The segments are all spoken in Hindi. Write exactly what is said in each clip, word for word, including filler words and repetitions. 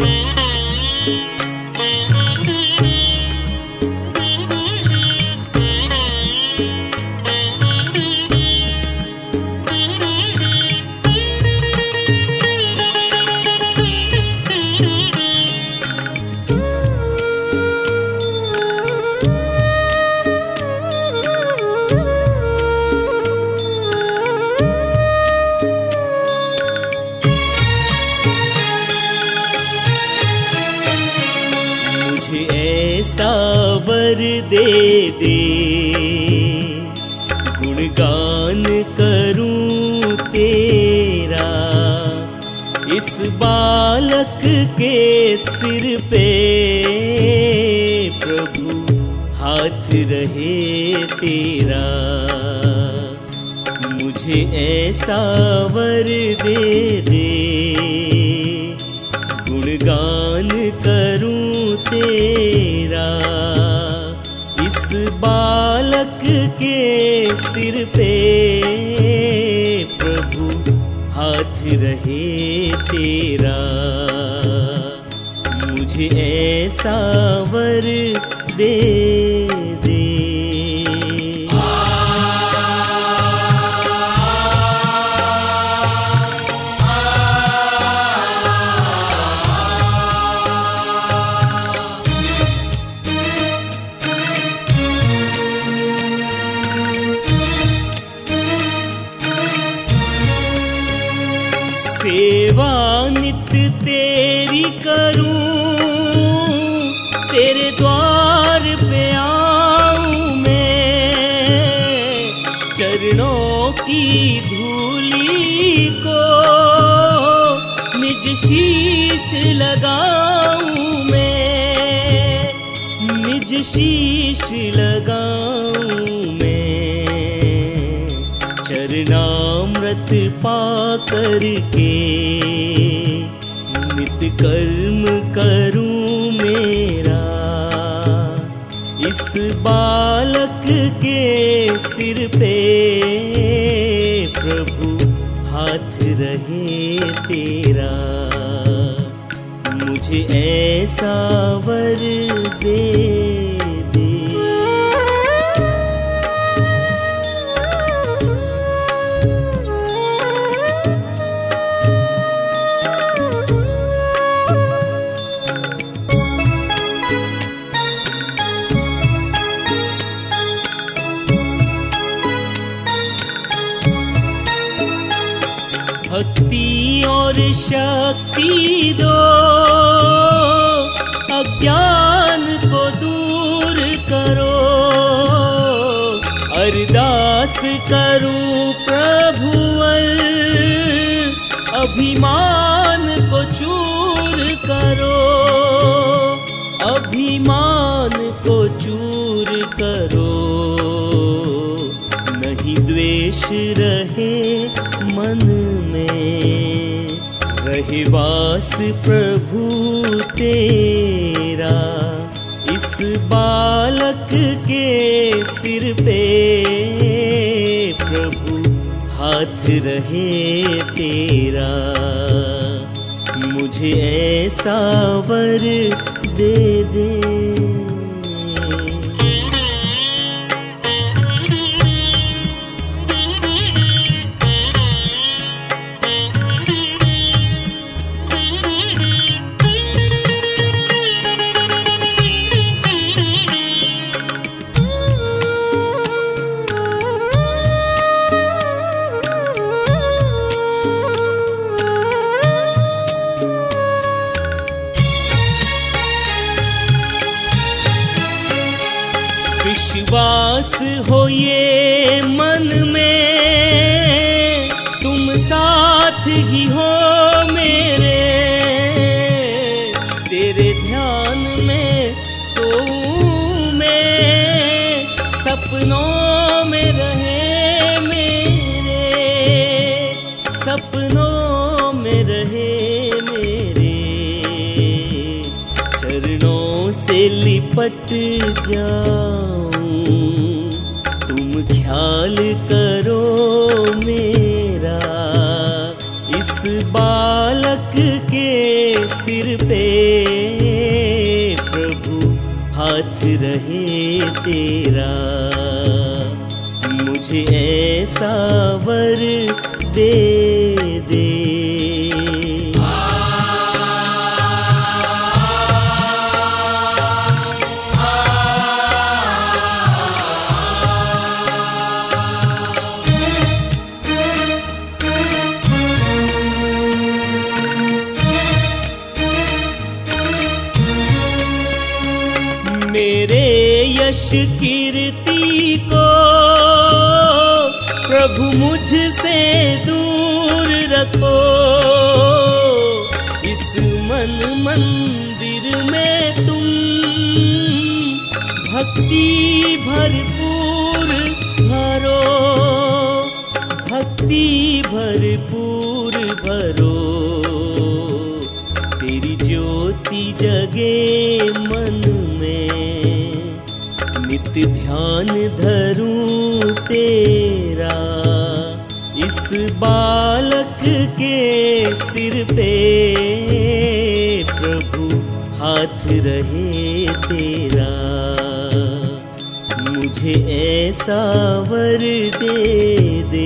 वर दे दे, गुणगान करूं तेरा, इस बालक के सिर पे प्रभु हाथ रहे तेरा। मुझे ऐसा वर दे दे, गुणगान करूं तेरा, इस बालक के सिर पे प्रभु हाथ रहे तेरा। मुझे ऐसा वर दे दे। सेवा नित्य तेरी करूं, तेरे द्वार पे आऊं मैं, चरणों की धूली को निज शीश लगाऊं मैं, निज शीश लगाऊं मैं। चरणामृत पा करके नित्य कर्म करूं मेरा, इस बालक के सिर पे प्रभु हाथ रहे तेरा। मुझे ऐसा वर दे दे। भक्ति और शक्ति दो, अज्ञान को दूर करो, अरदास करूं प्रभुवर, अभिमान को चूर करो, अभिमान को चूर करो। नहीं द्वेष रहे मन में, रहे वास प्रभु तेरा, इस बालक के सिर पे प्रभु हाथ रहे तेरा। मुझे ऐसा वर दे दे। विश्वास हो ये मन में, तुम साथ ही हो मेरे, तेरे ध्यान में सोऊं मैं, सपनों में रहे मेरे, सपनों में रहे मेरे। चरणों से लिपट जाऊं, तुम ख्याल करो मेरा, इस बालक के सिर पे प्रभु हाथ रहे तेरा। मुझे ऐसा वर दे दे। मेरे यश कीर्ति को प्रभु मुझसे दूर रखो। इस मन मंदिर में तुम भक्ति भरपूर भरो, भक्ति भरपूर भरो। तेरी ज्योति जगे मन में, नित्य ध्यान धरूं तेरा। इस बालक के सिर पे प्रभु हाथ रहे तेरा। मुझे ऐसा वर दे दे,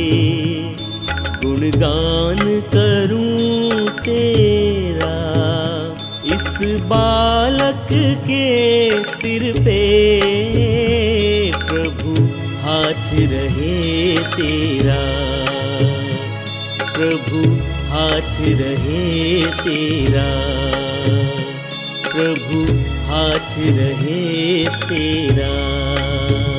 गुणगान करूं तेरा। इस बालक के सिर पे प्रभु हाथ रहे तेरा। प्रभु हाथ रहे तेरा। प्रभु हाथ रहे तेरा।